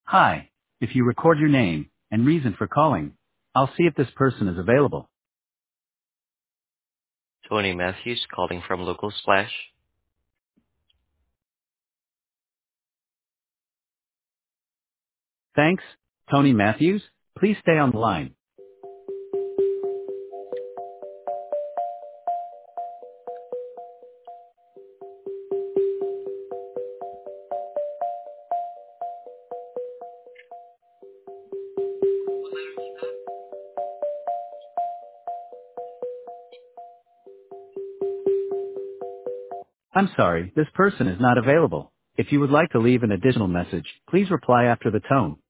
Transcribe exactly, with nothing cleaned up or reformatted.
Hi. If you record your name and reason for calling, I'll see if this person is available. Tony Matthews calling from Local Splash. Thanks, Tony Matthews. Please stay on the line. I'm sorry, this person is not available. If you would like to leave an additional message, please reply after the tone.